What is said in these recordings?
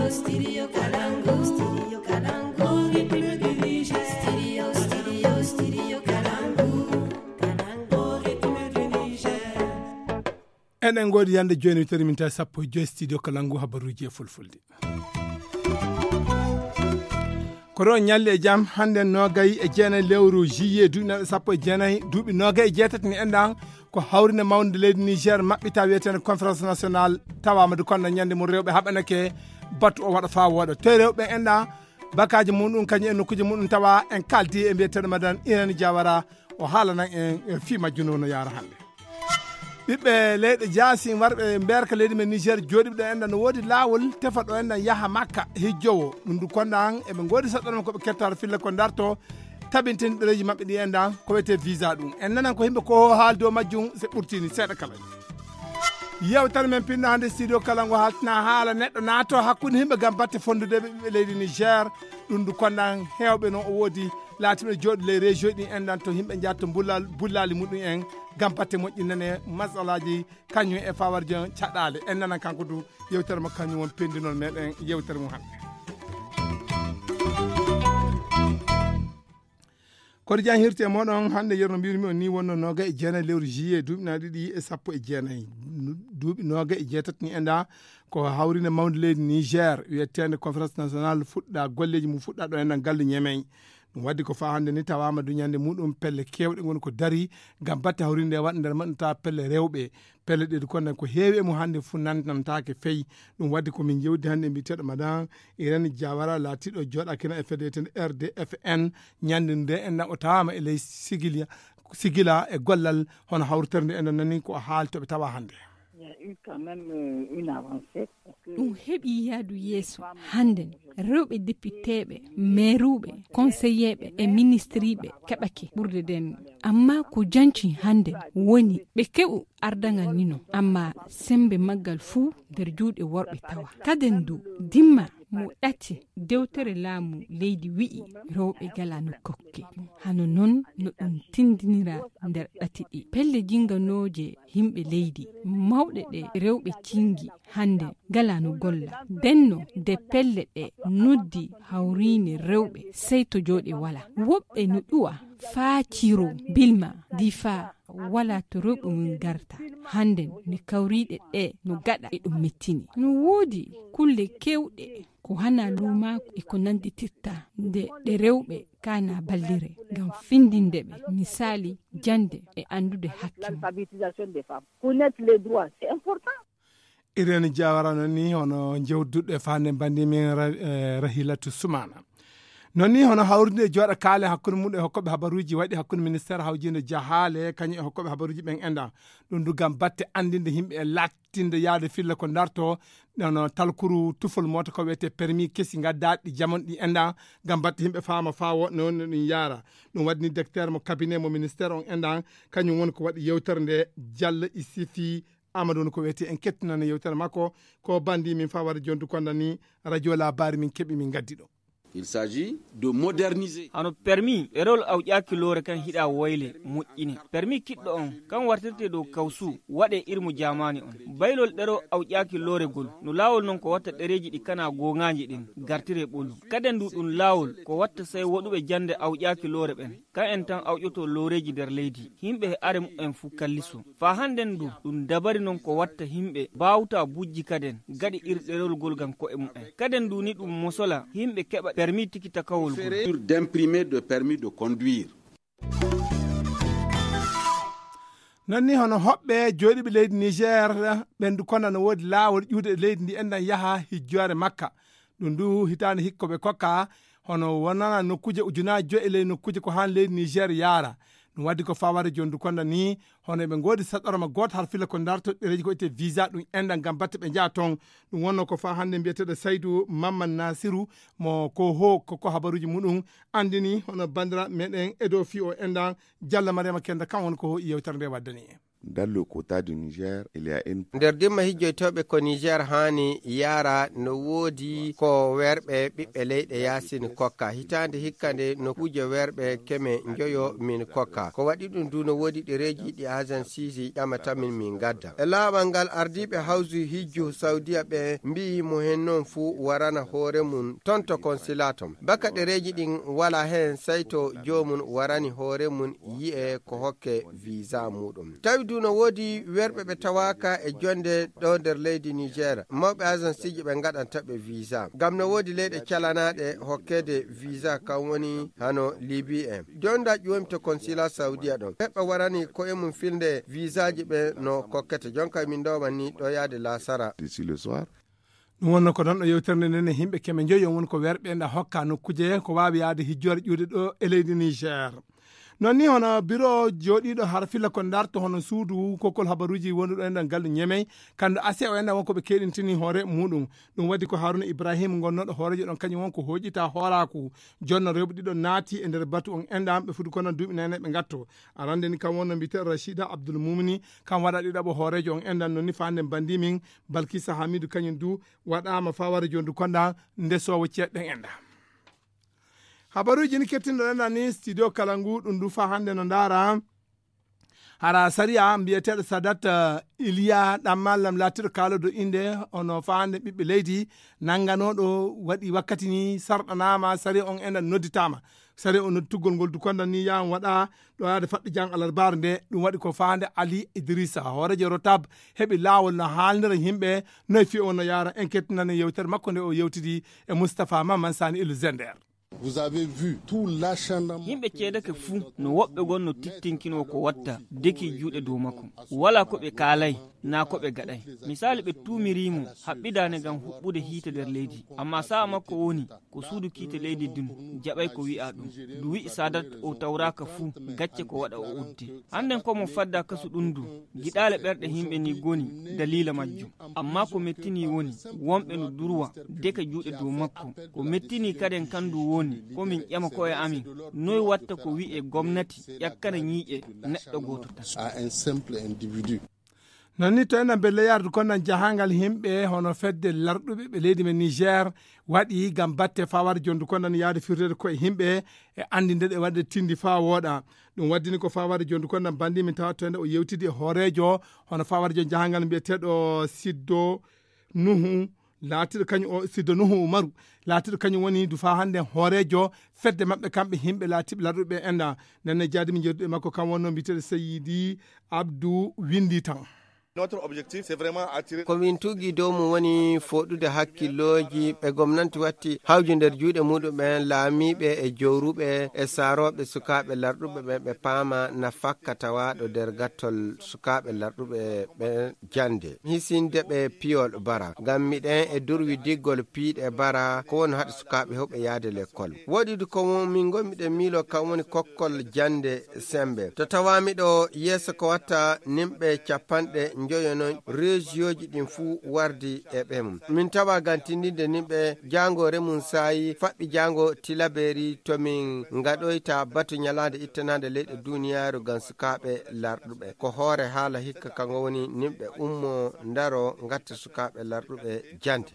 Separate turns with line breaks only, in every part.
enen godi yande joni terminta sappo joy studio Kalangu habaruji e fulfulde koro nyalle jam hande nogay e jeena lewru juillet duubi sappo e jeenayi duubi nogay e jeetati ni endan ko hawrine mawde leydi Niger mabbita wiyeten conférence nationale tawama de kono nyande mo rewbe habanake batu o wada fa wodo te rewbe enda bakaji mudum kanyi en nokuje mudum tawa en kaldi e biyetere madan Irene Diawara o haalana en fi majjuno no yara hande bibbe leyde jaasi warbe berka leydi men Niger jodibe enda no wodi lawol tefa do enda yaha makka hijjowo ndu kondan e be godi saddo ko be kettar fille ko darto tabintin dereji mabbe di enda ko wete visa dum en nanan ko himbe ko haaldo majjum se burtini seda kala yewtan men pinna hande studio Kalangu haltna haala neddo nato hakkunde himbe gam batte fondude be leydi Niger dum du kondan hewbe no o wodi latime jodi le région di endan to himbe jatto bullali mudum en gam batte moƴƴinane masalaji kanyu e fawarjo cadale en nanan kanko du yewtere mo kanyu won pendi non meden yewtere mo hande kono jan hirte modon hande yerno mbirmi on ni wonno noga e jeena lewru juillet duubi na didi e sappo e jeenayi duubi noga e jeetat ni enda ko hawrine mawde leydi Niger wiyetende conférence nationale fudda golleji mu fudda do en galle nyemey dum waddi ko fa hande ni tawama du nyande mudum pelle kewde gon ko dari gam batte hawrinde wadde der manta pelle rewbe pelle de ko heewi mo hande fu nantantake fey dum waddi ko min jewdi hande mbitedo madan Irene Diawara latido joda kina FDT RDFN nyande nde en o tawama e ley sigila e gollal hono hawrterde en nani ko haalto be tawa hande
quand même une avancée.
Ɗum heɓi yaadu yeeso hannden rewɓe députéɓe mairuɓe conseilléɓe e ministriɓe keɓake ɓurde den amma ko janci hannden woni ɓe keɓu ardagal nino amma sembe maggal fuu nder juuɗe worɓe tawa kaden du dimma mo ɗati dewtere laamu leydi wi'i rewɓe gala no kokke hano non no ɗum tindinira nder ɗati ɗi pelle jinganoje himɓe leydi mawɗe ɗe rewɓe cingi hande gala no golla denno de pelle ɗe noddi hawrine rewɓe sey to jooɗe wala woɓɓe no ɗuwa faa ciro bilma di faa wala to rewɓe mum garta handen ni kawriɗe ɗe no gaɗa e ɗum mettini no woodi kulle kewɗe ko hana luma e ko nanditirta nde ɗe rewɓe kana ballire ngam findindeɓe misali jande e andude hakkimo
Irene Diawara noni hono jewduɗe fande bandi min Rahilatu Soumana nonni hono hawrinde jooɗa kaale hakkude mum e hokkoɓe habaruji waɗi hakkude ministére hawjinde jahale kañum e hokkoɓe habaruji ɓen enda ɗum du gam batte andinde himɓe e lattinde yaade fille ko darto no talkuru tufol mota ko wiyete permis kesi gaddaɗi jamon ɗi enda gam batte himɓe faama fa wonno ɗum yaara ɗum waɗni docteur mo cabinet mo ministére on enda kañum woni ko waɗi yewtere nde Diallo Isifi Amadou ko wiyete en kettinano yewtere makko ko bandi min fa wara jondu kondani radio labari min keɓi min gaddi ɗo.
Il s'agit de moderniser.
Ano permis erol awƴaki lore kan hida wayle moƴƴini. Permis kiɗɗo on kan wartirte do kawsu waɗe irmu jamani on. Baylol ɗero awƴaki lore gol. No lawol non ko watta ɗereji ɗi kana gongaji ɗin gartire ɓolum. Kaden du ɗum lawol ko watta sai waɗuɓe jande awƴaki lore ɓen. Kan en tan awƴoto loreji nder leydi. Himɓe are en fu kalliso. Fa handen du ɗum dabari non ko watta himɓe bawta bujji kaden gadi irɗerol gol gam ko e mu'en. Kaden du ni ɗum mosola himɓe keɓa permis tikita kawol
d'imprimer de permis de conduire.
Nonni hono hoɓɓe jooɗiɓe leydi Niger ɓendu kono no woodi laawol ƴuwde leydi ndi endan yaha hijjore Makka ɗum du hitande hikko ɓe kokka hono wonana nokkuje ujunaji joyi e ley nokkuje ko han leydi Niger yaara ɗum waddi ko faware jondu konda ni hono ɓe godi saɗoroma goto har fila ko darto ɗereji ko ete visa ɗum endan gam batte ɓe jaa ton ɗum wonno ko fa hande mbiyeteɗo Saydou Mamman Nasiru mo ko habaruji muɗum andini hono bandira meɗen edo fi o endan Diallo Mariama Kenda kan woni ko yewtere nde waddani en
Dans le quota du Niger, il y a une...
nder dimma hijjoytoɓe ko Niger hani yara no woodi ko werɓe ɓiɓɓe leyɗe yasin kokka hitande hikkande no kuje werɓe keme njoyo min kokka ko waɗi ɗum du no woodi ɗereji ɗi agenciji ƴamata min gadda e laaɓal ngal ardiɓe hawsi hijju saudiya ɓe mbi mo hen noon fuu warana hoore mum ton to consilatum baka ɗereji ɗin wala hen sey to jomum warani hoore mum yi'e ko hokke visa muɗum tawi du no woodi werɓe ɓe tawaka e jonde ɗo nder leydi Niger mawɓe agenciji ɓe gaɗantaɓe visa gam no woodi leyɗe calanaɗe hokkede visa kan woni hano Libi en jonda ƴomi to consulat saudiya ɗon heɓɓe warani ko e mum filde visa ji ɓe no kokkete jonka min ɗoman ni ɗo yaade lasara
d'ici le soir.
ɗum wonno ko ɗon ɗo yewtere nde himɓe keme joyi on woni ko werɓe nda hokka nokkuje ko wawi yaade hijjore ƴuuɗe ɗo e leydi Niger. non ni hono bureau joɗiɗo har filla ko darto hono suudu kokol habaruji wonduɗo enɗan galɗo ñemey kando ase o enɗan wonko ɓe keɗintini hoore muɗum ɗum waddi ko Haruna Ibrahima gonnoɗo hoorejo ɗon kañum wonko hoƴita hoolaku jonno rewɓe ɗiɗo naati e nder batu on enɗan ɓe fuɗi kono duuɓi nane ɓe gatto arande ni kam wonno mbiyete Rachida Abdoul Mumini kam waɗa ɗiɗaɓo hoorejo on enɗan nonni fande bandimin Balkissa Hamidou kañum du waɗama faware jondu konɗa ndesowo ceɗɗen enɗa habaruji ni kettindo ni studio Kalangu ɗum du fa hande no ndara hara sariya mbiyeteɗo Sadat Iliya ɗammallam latiɗo kalodo inde ono fa hande ɓiɓɓe leydi nangganoɗo waɗi wakkati ni sarɗanama sari on enɗan nodditama sari o nodditugol ngol du kondan ni yahan waɗa ɗo yaade faɗɗi jang alarbar nde ɗum waɗi ko fande Ali Idrissa hoorejo Rotab heɓi lawol no haalnira yimɓe noye fi on no yara en kettinane yewtere makko nde o yewtidi e Moustapha Maman Sani Ilu Zender.
Vous avez vu tout l'acharnement.
Yimɓe ceedake fuu no woɓɓe gon no tittinkino ko watta deki juuɗe dow makko wala ko ɓe kaalay na ko ɓe gaɗay misali ɓe tuumirimo haɓɓidane gam huɓɓude hiite nder leydi amma sa'a makko woni ko suudu kiite leydi dun jaɓay ko wi'a ɗum du wi'i Sadat o tawraka fuu gacce ko waɗa o udde handen komo fadda kasu ɗum du giɗale ɓerɗe himɓe ni goni dalila majjum amma ko mettini woni wonɓe no durwa deka juuɗe dow makko ko mettini kaden kandu woni komin ƴama koye amin noy watta ko wi'e gomnati ƴakkana ñiiƴe neɗɗo goto tan
nonni to enen belle yardu konnan jahangal himɓe hono fedde larɗuɓe ɓe leydi men Niger waɗi gam batte fa war jondu konnan yaade firtede koye himɓe e andinde ɗe wadde tindi fa wooɗa ɗum waddini ko fa warde jondu konnan bandi min tawa to ende o yewtidi e hoorejo hono fa warde jon jahangal mbiyeteɗo Siddo Nuhu laatiɗo kañum o Siddo Nuhu Umaru laatiɗo kañum woni du fa hande hoorejo fedde mabɓe kamɓe himɓe laatiɓe larɗuɓe enda nenne jaadi min jedduɗe makko kam wonno mbiteɗo Seydi Abdou windi tan.
Notre objectif c'est vraiment attirer
ko min tugi dow mum woni foɗude hakkilloji ɓe gomnanti watti hawji nder juuɗe muɗumen laamiɓe e jowruɓe e saaroɓe sukaɓe larɗuɓe ɓe ɓe paama nafakka tawaɗo nder gattol sukaɓe larɗuɓe ɓe jande hisinde ɓe piyol bara ngam miɗen e durwi diggol piiɗe bara ko woni haɗa sukaɓe hewɓe yaade l'école woɗidu ko min gommiɗen miilo kam woni kokkol jande sembe to tawamiɗo yeeso ko watta nimɓe capanɗe joyono régioji ɗin fuu wardi e ɓemum min tawa gantindinde nimɓe jangore mum sayi faɓɓi jango tilaberi tomin gaɗoyta batu ñalade ittanade leyɗe duniyaru gam sukaɓe larɗuɓe ko hoore haala hikka kango woni nimɓe ummo daro gatta sukaɓe larɗuɓe jande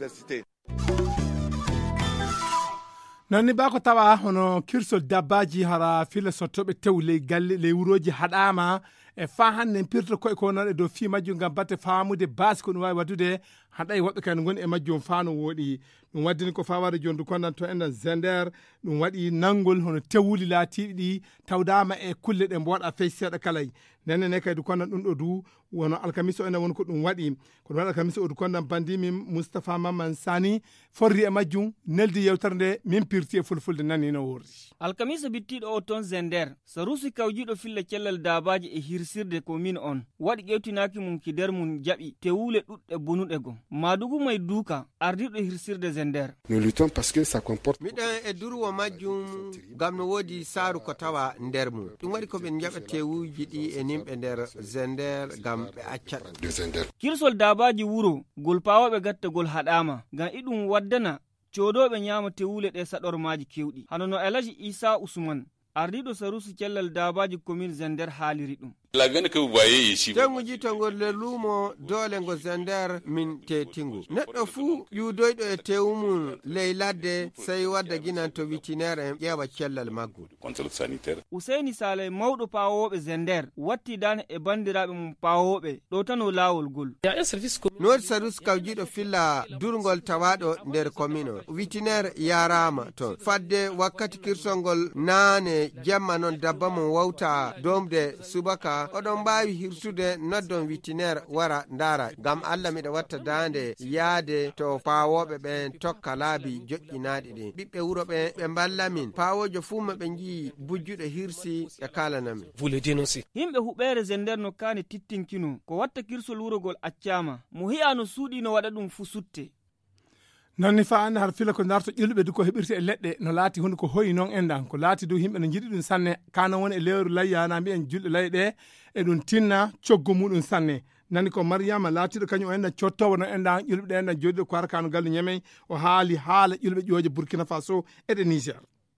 nonni bako tawa hono kirsol dabbaji hara fila sottoɓe tew ley galle ley wuroji haɗama e fa hande pirto koye ko non e dow fi majjum gam batte famude base ko ɗum wawi waddude haɗay woɓɓe kane goni e majjum fa no wooɗi ɗum waddini ko fa wade jondu konnan to enɗan Zender ɗum waɗi nanngol hono tewuli laatiɗi ɗi tawdama e kulle ɗe mboɗa fey seeɗa kalay nenne kaydu konnan ɗum ɗo du wono alkamisa o enen woni ko ɗum waɗi kono waɗi alkamisa o du konnan bandimi Moustapha Maman Sani forri e majjum neldi yewtere nde min pirti e fulfulde nani no wordi
alkamisa bittiɗo o ton Zender sarusi kawjiɗo filla cellal dabaji e hirsirde ko min on waɗi ƴewtinaki mum ki nder mum jaɓi tewule ɗuɗɗe bonuɗe go madugu may duuka ardiɗo hirsirde Zender
nous luttons parce que ça comporte
miɗen e durwo majjum gam no woodi saaru ko tawa nder mum ɗum waɗi koɓe jaɓa tewuji ɗi e nimɓe nder Zender gam ɓe acca ɗum
kirsol dabaji wuro gol pawoɓe gatta gol haɗama gam iɗum waddana codoɓe ñama tewule ɗe saɗormaji kewɗi hano no Elaji Isa Usman ardiɗo sarusi cellal dabaji commune Zender haaliri ɗum
La veine que vous voyez ici.
Janguji tongol le lumo dole ngo zender min tetingu. Neddo fu yudoydo e tewmum leylade sey wadda ginan to vétérinaire ƴeewa cellal maggu.
Contrôle sanitaire.
Useni Sale mawɗo pawoɓe zender watti dan e bandiraɓe mum pawoɓe ɗo tan o lawol gol.
Nood service kawjiɗo filla durgol tawaɗo nder commune o. Vétérinaire yarama ton. Fadde wakkati kirsongol naane jamma non dabba mum wawta domde subaka oɗon mbawi hirsude noddon vétérinaire wara ndara gam Allah miɗa watta dande yaade to pawoɓe ɓen tokka laabi joƴƴinaɗi ɗin ɓiɓɓe wuro ɓe ballamin pawojo fuu maɓe jii bujjuɗo hirsi e kalanamin
himɓe huɓere zender no kani tittinkino ko watta kirsol wurogol accama mo hiya no suuɗi no waɗa ɗum fu sutte
nonni fa an har fila ko darto ƴulɓe du ko heɓirte e leɗɗe no laati hunde ko hoyi noon endan ko laati dow yimɓe no jiɗi ɗum sanne kanon woni e lewru layyana mbiyen julɗe layye ɗe e ɗum tinna coggo muɗum sanne nani ko mariama laatiɗo kañum o endan cottowo no endan ƴulɓe ɗe endan joɗiɗo ko arkano gallu ñamey o haali haala ƴulɓe ƴooje burkina faso eɗe niger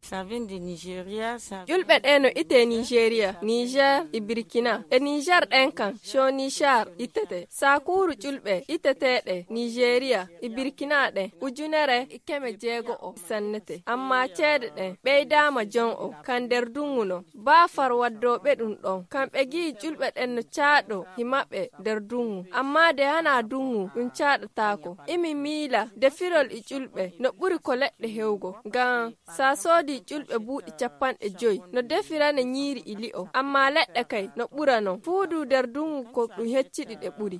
Julɓe ɗen no ite Nigeria, Niger e Burkina. E Niger ɗen kan Shonishar itete. Sakuru julɓe iteteɗe Nigeria e Burkina ɗen ujunere e keme jeego o sannete. Amma ceede ɗen ɓeydama jon o kan nder dunguno. Bafar waddoɓe ɗum ɗon kamɓe gi julɓe ɗen no caaɗo himaɓe nder dungu. Amma de hana dungu ɗum caaɗatako. Imi miila defirol e julɓe no ɓuri ko leɗɗe hewgo. Ngam sa soodi julɓe buuɗi 50 no defirane ñiiri e li'o amma leɗɗe kay no ɓurano fuudu nder dungu ko ɗum hecciɗi ɗe ɓuri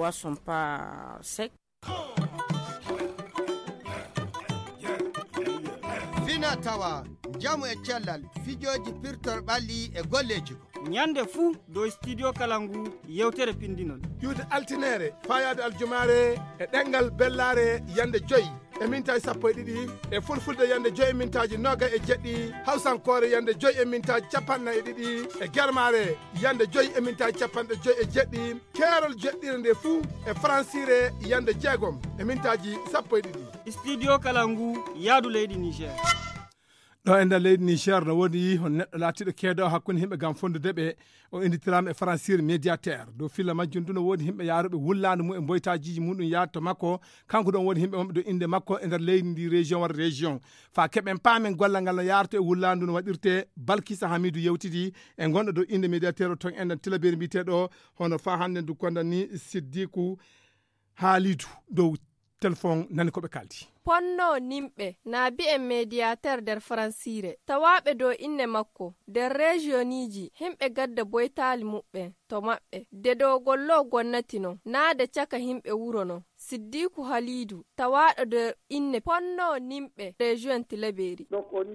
fina tawa jamu e cellal fijoji pirtor ɓalli e golleji ko
nyande fuu dow studio kalangu yewtere pindinol
yude altinere fayade aljumare e ɗengal bellare yande 5 e mintaji 12 e fulfulde yande 5 e mintaji 27 hawsankore yande 5 e mintaji 42 e germare yande 5 e mintaji 57 keerol jeɗɗire nde fuu e francire yande 6 e mintaji 12
studio kalangu yaadu leydi niger
ɗo e nder leydi niger no woni hon neɗɗo laatiɗo keedo hakkunde himɓe gam fondude ɓe o inditirama e francire médiateur dow filla majjum du no woodi himɓe yaaruɓe wullande mum e boytajiji muɗum yaato makko kanko ɗon woni himɓe wonɓe ɗo inde makko e nder leydi ndi région wata région fa keɓen paamen gollal ngal no yaato e wullandu no waɗirte balkissa hamidou yewtidi e gonɗo dow inde médiateur o ton enden tilaberi mbiteɗo hono fa hande du kondan ni siddikou haalidou dow téléphone nani koɓe kaldi
ponno nimɓe na bi'en médiateur nder francire tawaɓe dow inne makko nder regioniji himɓe gadda boytali muɓɓen to maɓɓe de dow gollo gonnati non naade caka himɓe wuro non siddikou halidou tawaɗo de inne ponno nimɓe région tilaberi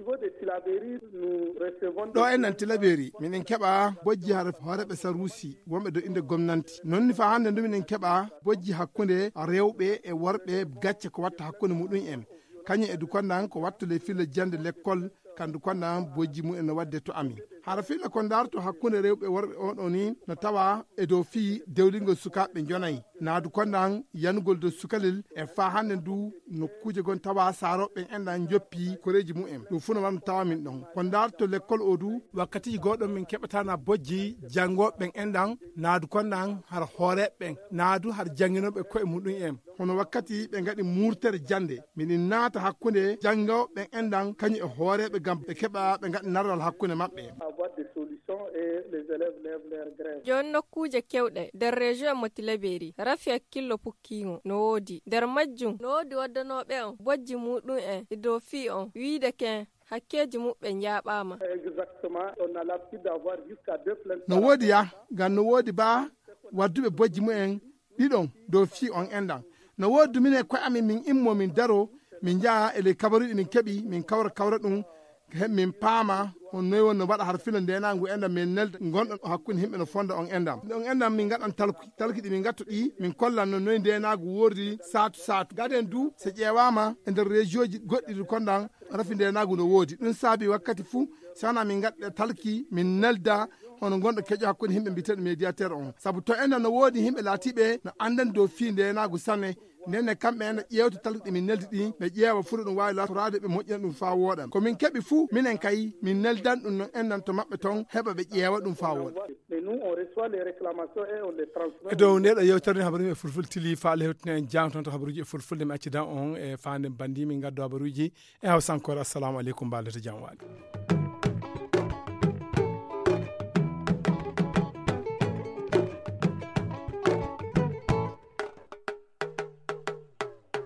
ɗo ennen tilaberi minen keɓa bojji har hooreɓe sarusi wonɓe dow inde gomnanti nonni fa hande ndu minen keɓa bojji hakkude rewɓe e worɓe gacce ko watta hakkude muɗum en kañum e du kondan ko wattule fille jande l'école kandu kondan bojji mumen no wadde to amin hara filla ko darto hakkude rewɓe worɓe oɗo ni no tawa e dow fii dewlingol sukaɓe jonayi naadu kondan yanugol dow sukalel e fa hande ndu nokkuje gon tawa saroɓe enɗan joppi koreji mumen ɗum fu no wanno tawa min ɗon ko darto l'école o du wakkatiji goɗon min keɓatana bojji janggoɓe enɗan naadu kondan har hooreɓe naadu har jangguinoɓe koye muɗum en hono wakkati ɓe gaɗi murtere jande miɗin naata hakkude janggoɓe enɗan kañum e hooreɓe gam ɓe keɓa ɓe gaɗi narral hakkude maɓɓe
jon nokkuje kewɗe nder région mo tilaberi rafi hakkillo pukkiŋo no woodi nder majjum no woodi waddanoɓe on bojji muɗum en e dow fi on wiide ken hakkeji muɓɓe jaɓama
no woodi ya ngam no woodi ba wadduɓe bojji mumen ɗiɗon dow fi on enɗan no woodi mine koye amin min immo min daro min jaa ele kabaruɗi min keeɓi min kawra ɗum min paama on noyi won no waɗa har filo ndenagu endam min nelde gonɗon hakkude himɓe no fonda on endam on endam min gaɗan talki ɗi min gatto ɗi min kollan no noyi ndenagu woordi satu gaden du so ƴeewama e nder région ji goɗɗi ɗi kondan rafi ndenagu no woodi ɗum saabi wakkati fuu sana min gaɗɗe talki min nelda hono gonɗo keƴo hakkude himɓe mbiteɗo médiateur on saabu to endam no woodi himɓe laatiɓe no andani dow fi ndenagu sanne ndenne kamɓe ene ƴewta talki ɗi min neldi ɗi ɓe ƴeewa furo ɗum wawi latorade ɓe moƴƴina ɗum fa wooɗan komin keeɓi fuu minen kay min neldan ɗum no endan to maɓɓe ton heɓa ɓe ƴeewa ɗum fa wooɗa
nous on reçoit les réclamations et on les transmet.
Do ne da yewtere habaru e fulful tili faale hewtene en jang ton to habaruji e fulfulde mi accidan on e faande bandi min gaddo habaruji e hawsankor assalamu alaikum balata jam wali